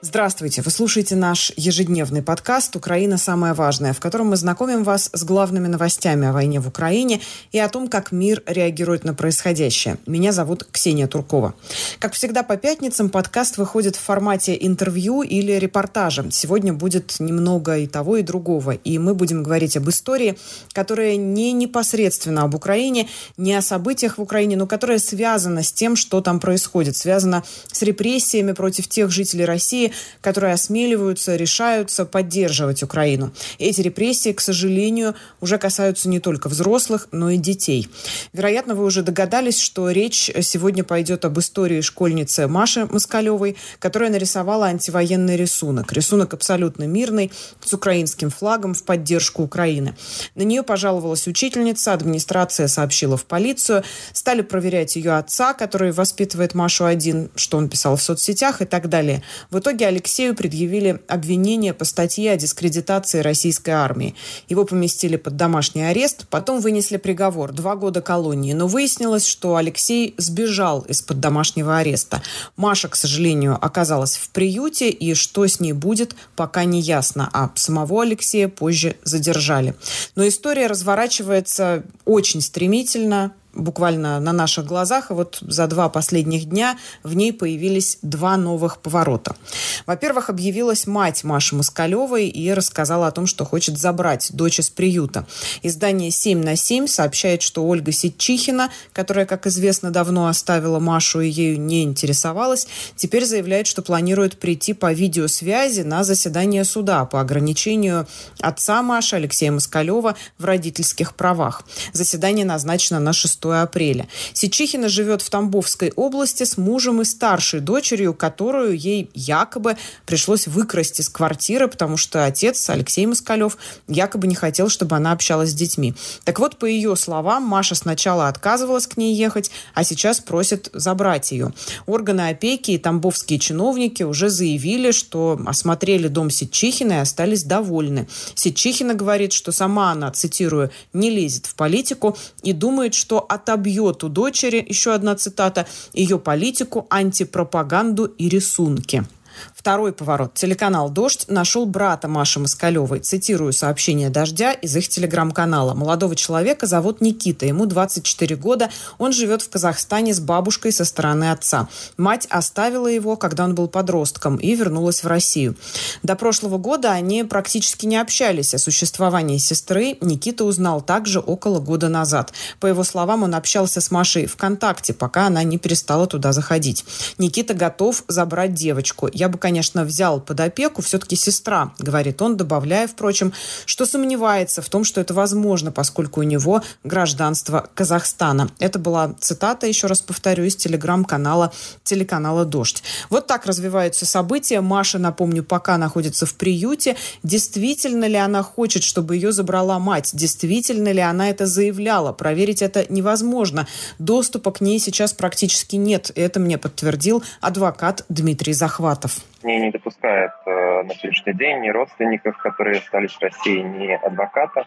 Здравствуйте! Вы слушаете наш ежедневный подкаст «Украина. Самое важное», в котором мы знакомим вас с главными новостями о войне в Украине и о том, как мир реагирует на происходящее. Меня зовут Ксения Туркова. Как всегда по пятницам подкаст выходит в формате интервью или репортажа. Сегодня будет немного и того, и другого. И мы будем говорить об истории, которая не непосредственно об Украине, не о событиях в Украине, но которая связана с тем, что там происходит, связана с репрессиями против тех жителей России, которые осмеливаются, решаются поддерживать Украину. Эти репрессии, к сожалению, уже касаются не только взрослых, но и детей. Вероятно, вы уже догадались, что речь сегодня пойдет об истории школьницы Маши Москалевой, которая нарисовала антивоенный рисунок. Рисунок абсолютно мирный, с украинским флагом в поддержку Украины. На нее пожаловалась учительница, администрация сообщила в полицию, стали проверять ее отца, который воспитывает Машу один, что он писал в соцсетях и так далее. В итоге Алексею предъявили обвинение по статье о дискредитации российской армии. Его поместили под домашний арест, потом вынесли приговор – 2 года колонии. Но выяснилось, что Алексей сбежал из-под домашнего ареста. Маша, к сожалению, оказалась в приюте, и что с ней будет, пока не ясно. А самого Алексея позже задержали. Но история разворачивается очень стремительно, буквально на наших глазах, и вот за 2 последних дня в ней появились 2 новых поворота. Во-первых, объявилась мать Маши Москалевой и рассказала о том, что хочет забрать дочь из приюта. Издание «7/7» сообщает, что Ольга Ситчихина, которая, как известно, давно оставила Машу и ею не интересовалась, теперь заявляет, что планирует прийти по видеосвязи на заседание суда по ограничению отца Маши, Алексея Москалева, в родительских правах. Заседание назначено на 6 апреля. Ситчихина живет в Тамбовской области с мужем и старшей дочерью, которую ей якобы пришлось выкрасть из квартиры, потому что отец, Алексей Москалев, якобы не хотел, чтобы она общалась с детьми. Так вот, по ее словам, Маша сначала отказывалась к ней ехать, а сейчас просит забрать ее. Органы опеки и тамбовские чиновники уже заявили, что осмотрели дом Ситчихиной и остались довольны. Ситчихина говорит, что сама она, цитирую, «не лезет в политику» и думает, что отобьет у дочери, еще одна цитата, ее политику, антипропаганду и рисунки. Второй поворот. Телеканал «Дождь» нашел брата Маши Москалевой. Цитирую сообщение «Дождя» из их телеграм-канала. Молодого человека зовут Никита. Ему 24 года. Он живет в Казахстане с бабушкой со стороны отца. Мать оставила его, когда он был подростком, и вернулась в Россию. До прошлого года они практически не общались. О существовании сестры Никита узнал также около года назад. По его словам, он общался с Машей ВКонтакте, пока она не перестала туда заходить. Никита готов забрать девочку. «Я бы, конечно, взял под опеку, все-таки сестра», говорит он, добавляя, впрочем, что сомневается в том, что это возможно, поскольку у него гражданство Казахстана. Это была цитата, еще раз повторю, из телеграм-канала телеканала «Дождь». Вот так развиваются события. Маша, напомню, пока находится в приюте. Действительно ли она хочет, чтобы ее забрала мать? Действительно ли она это заявляла? Проверить это невозможно. Доступа к ней сейчас практически нет. Это мне подтвердил адвокат Дмитрий Захватов. Не допускает на сегодняшний день ни родственников, которые остались в России, ни адвоката.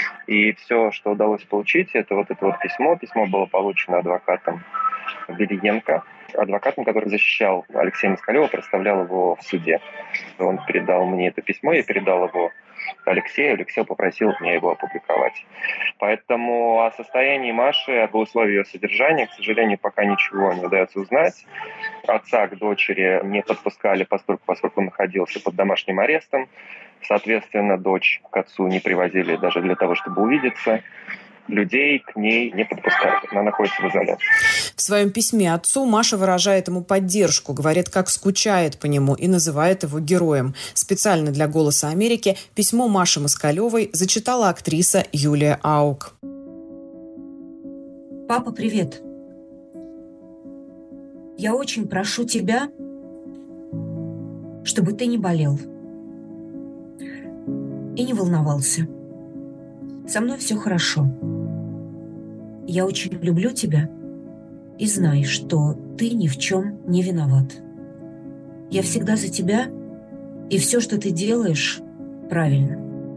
И все, что удалось получить, это вот это вот письмо. Письмо было получено адвокатом Велиенко, адвокатом, который защищал Алексея Москалева, представлял его в суде. Он передал мне это письмо, я передал его Алексею. Алексей попросил меня его опубликовать. Поэтому о состоянии Маши, об условиях ее содержания, к сожалению, пока ничего не удается узнать. Отца к дочери не подпускали, поскольку он находился под домашним арестом. Соответственно, дочь к отцу не привозили даже для того, чтобы увидеться. Людей к ней не подпускают. Она находится в изоляции. В своем письме отцу Маша выражает ему поддержку, говорит, как скучает по нему и называет его героем. Специально для «Голоса Америки» письмо Маши Москалевой зачитала актриса Юлия Аук. Папа, привет. Я очень прошу тебя, чтобы ты не болел и не волновался. Со мной все хорошо. Я очень люблю тебя и знай, что ты ни в чем не виноват. Я всегда за тебя, и все, что ты делаешь, правильно.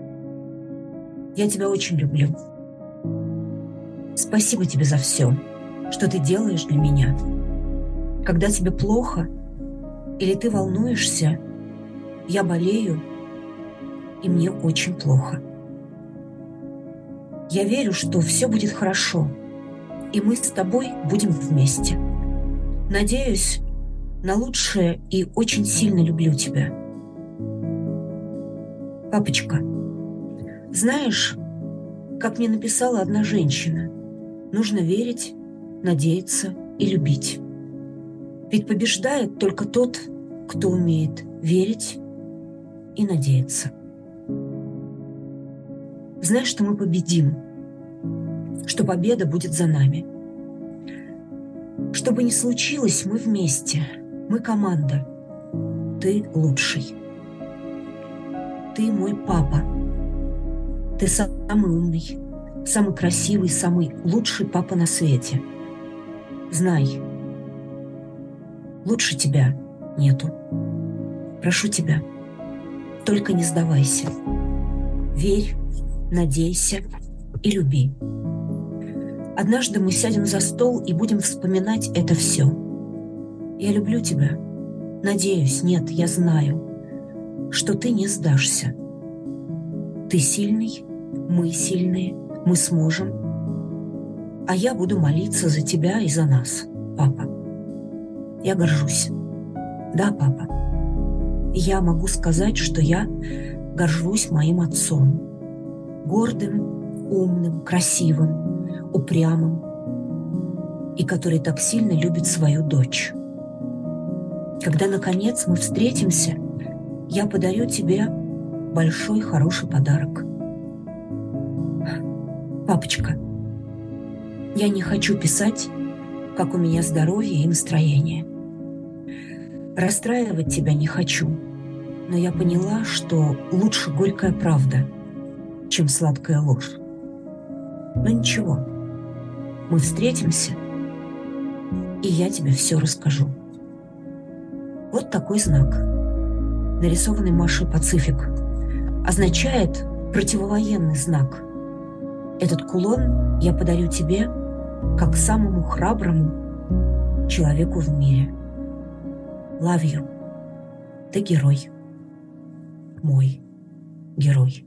Я тебя очень люблю. Спасибо тебе за все, что ты делаешь для меня. Когда тебе плохо или ты волнуешься, Я болею, и мне очень плохо. Я верю, что все будет хорошо, и мы с тобой будем вместе. Надеюсь на лучшее и очень сильно люблю тебя. Папочка, знаешь, как мне написала одна женщина, нужно верить, надеяться и любить. Ведь побеждает только тот, кто умеет верить и надеяться. Знаешь, что мы победим, что победа будет за нами. Что бы ни случилось, мы вместе, мы команда. Ты лучший. Ты мой папа. Ты самый умный, самый красивый, самый лучший папа на свете. Знай, лучше тебя нету. Прошу тебя, только не сдавайся. Верь, надейся и люби. Однажды мы сядем за стол и будем вспоминать это все. Я люблю тебя. Надеюсь, нет, я знаю, что ты не сдашься. Ты сильный, мы сильные, мы сможем. А я буду молиться за тебя и за нас, папа. Я горжусь. Да, папа. Я могу сказать, что я горжусь моим отцом. Гордым, умным, красивым, упрямым, и который так сильно любит свою дочь. Когда, наконец, мы встретимся, я подарю тебе большой хороший подарок. Папочка, я не хочу писать, как у меня здоровье и настроение. Расстраивать тебя не хочу, но я поняла, что лучше горькая правда, чем сладкая ложь. Но ничего, мы встретимся, и я тебе все расскажу. Вот такой знак, нарисованный Машей Пацифик, означает противовоенный знак. Этот кулон я подарю тебе как самому храброму человеку в мире. Love you. Ты герой. Мой герой.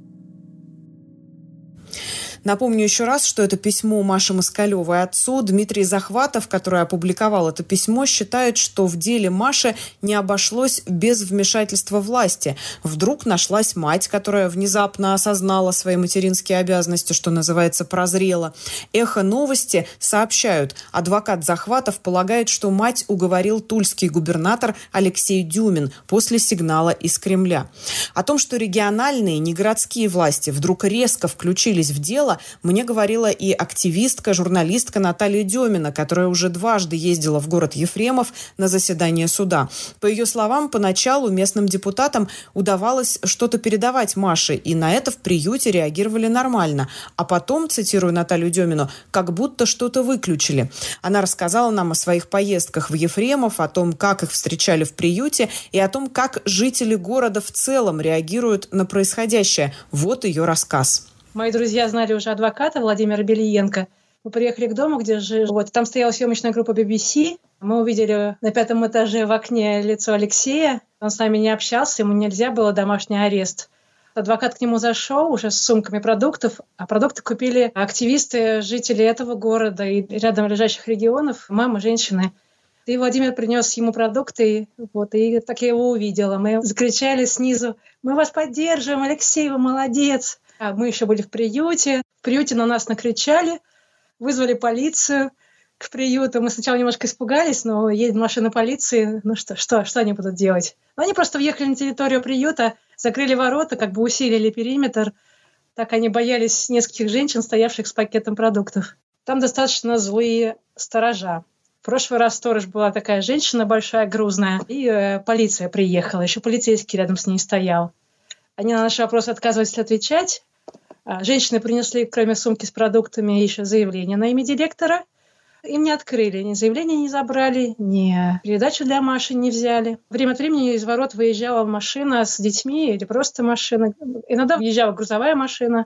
Напомню еще раз, что это письмо Маши Москалевой отцу. Дмитрий Захватов, который опубликовал это письмо, считает, что в деле Маши не обошлось без вмешательства власти. Вдруг нашлась мать, которая внезапно осознала свои материнские обязанности, что называется, прозрела. «Эхо новости» сообщают, адвокат Захватов полагает, что мать уговорил тульский губернатор Алексей Дюмин после сигнала из Кремля. О том, что региональные, не городские власти вдруг резко включились в дело, мне говорила и активистка, журналистка Наталья Демина, которая уже дважды ездила в город Ефремов на заседание суда. По ее словам, поначалу местным депутатам удавалось что-то передавать Маше, и на это в приюте реагировали нормально. А потом, цитирую Наталью Демину, как будто что-то выключили. Она рассказала нам о своих поездках в Ефремов, о том, как их встречали в приюте, и о том, как жители города в целом реагируют на происходящее. Вот ее рассказ. Мои друзья знали уже адвоката Владимира Белиенко. Мы приехали к дому, где жил. Там стояла съемочная группа BBC. Мы увидели на 5-м этаже в окне лицо Алексея. Он с нами не общался, ему нельзя было, домашний арест. Адвокат к нему зашел уже с сумками продуктов, а продукты купили активисты, жители этого города и рядом лежащих регионов, мамы, женщины. И Владимир принес ему продукты, и так я его увидела. Мы закричали снизу: «Мы вас поддерживаем, Алексей, вы молодец!» А мы еще были в приюте. В приюте на нас накричали, вызвали полицию к приюту. Мы сначала немножко испугались, но едет машина полиции. Ну что они будут делать? Они просто въехали на территорию приюта, закрыли ворота, как бы усилили периметр. Так они боялись нескольких женщин, стоявших с пакетом продуктов. Там достаточно злые сторожа. В прошлый раз сторож была такая женщина большая, грузная, и полиция приехала. Еще полицейский рядом с ней стоял. Они на наши вопросы отказывались отвечать. Женщины принесли, кроме сумки с продуктами, еще заявление на имя директора. Им не открыли, ни заявление не забрали, ни передачу для Маши не взяли. Время от времени из ворот выезжала машина с детьми или просто машина. Иногда въезжала грузовая машина.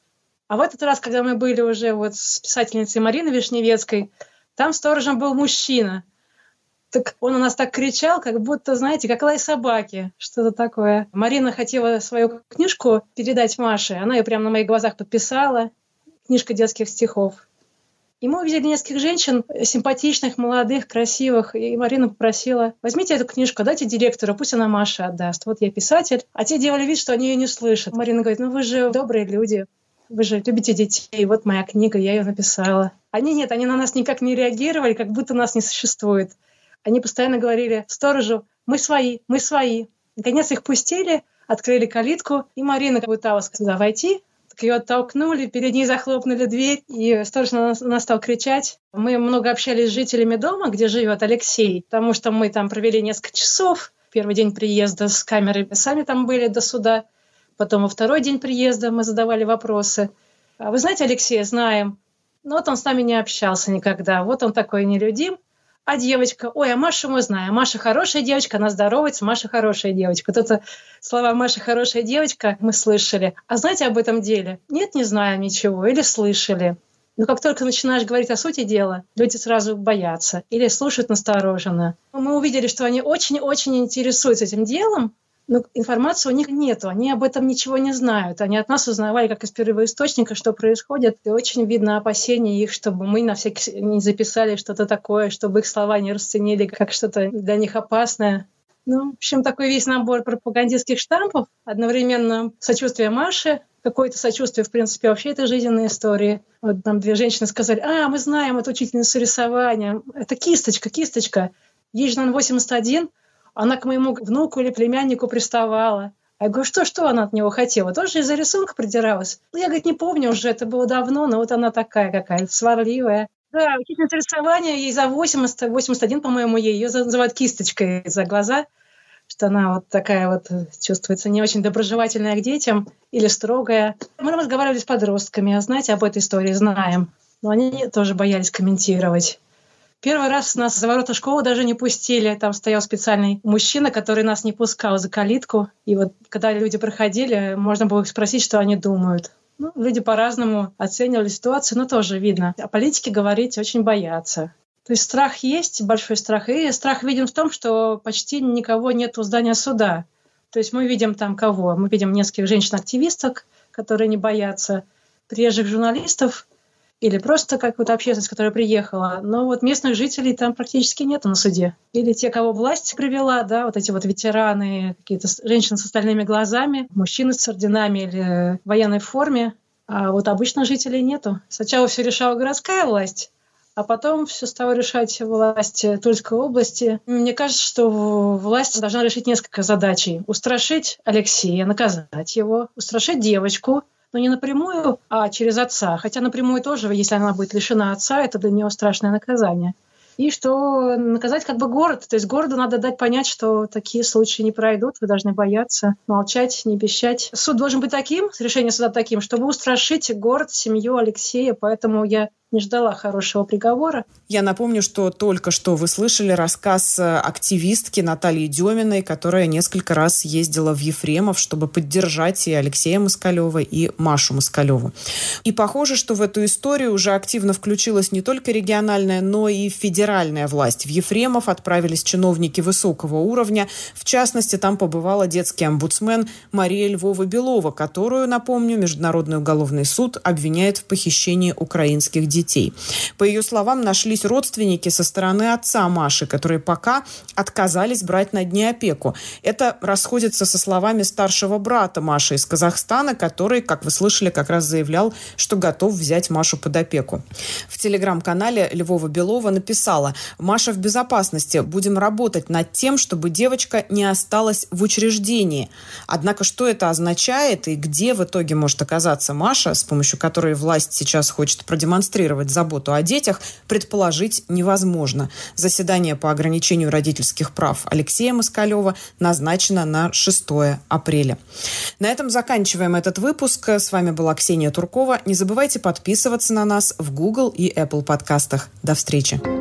А в этот раз, когда мы были уже с писательницей Мариной Вишневецкой, там сторожем был мужчина. Так он у нас так кричал, как будто, знаете, как лай собаки, что-то такое. Марина хотела свою книжку передать Маше, она ее прямо на моих глазах подписала, книжка детских стихов. И мы увидели нескольких женщин, симпатичных, молодых, красивых, и Марина попросила: возьмите эту книжку, дайте директору, пусть она Маше отдаст. Вот я писатель. А те делали вид, что они ее не слышат. Марина говорит: ну вы же добрые люди, вы же любите детей, вот моя книга, я ее написала. Они нет, они на нас никак не реагировали, как будто нас не существует. Они постоянно говорили сторожу: мы свои, мы свои. Наконец их пустили, открыли калитку, и Марина пыталась туда войти. Так ее оттолкнули, перед ней захлопнули дверь, и сторож на нас стал кричать. Мы много общались с жителями дома, где живет Алексей, потому что мы там провели несколько часов. Первый день приезда с камерой сами там были до суда. Потом во второй день приезда мы задавали вопросы. Вы знаете Алексея? Знаем. Но вот он с нами не общался никогда. Вот он такой нелюдим. А девочка? Ой, а Машу мы знаем. Маша хорошая девочка, она здоровается, Маша хорошая девочка. Вот это слова «Маша хорошая девочка» мы слышали. А знаете об этом деле? Нет, не знаем ничего. Или слышали. Но как только начинаешь говорить о сути дела, люди сразу боятся или слушают настороженно. Мы увидели, что они очень-очень интересуются этим делом, но информации у них нету, они об этом ничего не знают. Они от нас узнавали, как из первоисточника, что происходит. И очень видно опасения их, чтобы мы на всякий не записали что-то такое, чтобы их слова не расценили как что-то для них опасное. Ну, в общем, такой весь набор пропагандистских штампов. Одновременно сочувствие Маше, какое-то сочувствие, в принципе, вообще этой жизненной истории. Вот нам две женщины сказали: мы знаем, это учительница рисования. Это кисточка. Ей же, наверное, 81. Она к моему внуку или племяннику приставала. А я говорю: что она от него хотела? Тоже из-за рисунка придиралась? Я, говорит, не помню уже, это было давно, но вот она такая какая-то, сварливая. Да, учительница рисования, ей за 80, 81, по-моему, ее называют кисточкой за глаза, что она вот такая вот чувствуется не очень доброжелательная к детям или строгая. Мы разговаривали с подростками, знаете, об этой истории знаем, но они тоже боялись комментировать. Первый раз нас за ворота школы даже не пустили. Там стоял специальный мужчина, который нас не пускал за калитку. И вот когда люди проходили, можно было их спросить, что они думают. Ну, люди по-разному оценивали ситуацию, но тоже видно. О политике говорить очень боятся. То есть страх есть, большой страх. И страх виден в том, что почти никого нет у здания суда. То есть мы видим там кого? Мы видим нескольких женщин-активисток, которые не боятся, приезжих журналистов, или просто какую-то общественность, которая приехала. Но вот местных жителей там практически нету на суде. Или те, кого власть привела, да, вот эти вот ветераны, какие-то женщины с остальными глазами, мужчины с орденами или в военной форме. А вот обычных жителей нету. Сначала все решала городская власть, а потом все стала решать власть Тульской области. Мне кажется, что власть должна решить несколько задач. Устрашить Алексея, наказать его, устрашить девочку, но не напрямую, а через отца. Хотя напрямую тоже, если она будет лишена отца, это для нее страшное наказание. И что наказать как бы город. То есть городу надо дать понять, что такие случаи не пройдут, вы должны бояться, молчать, не пищать. Суд должен быть таким, решение суда таким, чтобы устрашить город, семью Алексея. Поэтому я не ждала хорошего приговора. Я напомню, что только что вы слышали рассказ активистки Натальи Деминой, которая несколько раз ездила в Ефремов, чтобы поддержать и Алексея Москалева, и Машу Москалеву. И похоже, что в эту историю уже активно включилась не только региональная, но и федеральная власть. В Ефремов отправились чиновники высокого уровня. В частности, там побывала детский омбудсмен Мария Львова-Белова, которую, напомню, Международный уголовный суд обвиняет в похищении украинских детей. По ее словам, нашлись родственники со стороны отца Маши, которые пока отказались брать над ней опеку. Это расходится со словами старшего брата Маши из Казахстана, который, как вы слышали, как раз заявлял, что готов взять Машу под опеку. В телеграм-канале Львова-Белова написала: «Маша в безопасности. Будем работать над тем, чтобы девочка не осталась в учреждении». Однако, что это означает и где в итоге может оказаться Маша, с помощью которой власть сейчас хочет продемонстрировать заботу о детях, предположить невозможно. Заседание по ограничению родительских прав Алексея Москалева назначено на 6 апреля. На этом заканчиваем этот выпуск. С вами была Ксения Туркова. Не забывайте подписываться на нас в Google и Apple подкастах. До встречи.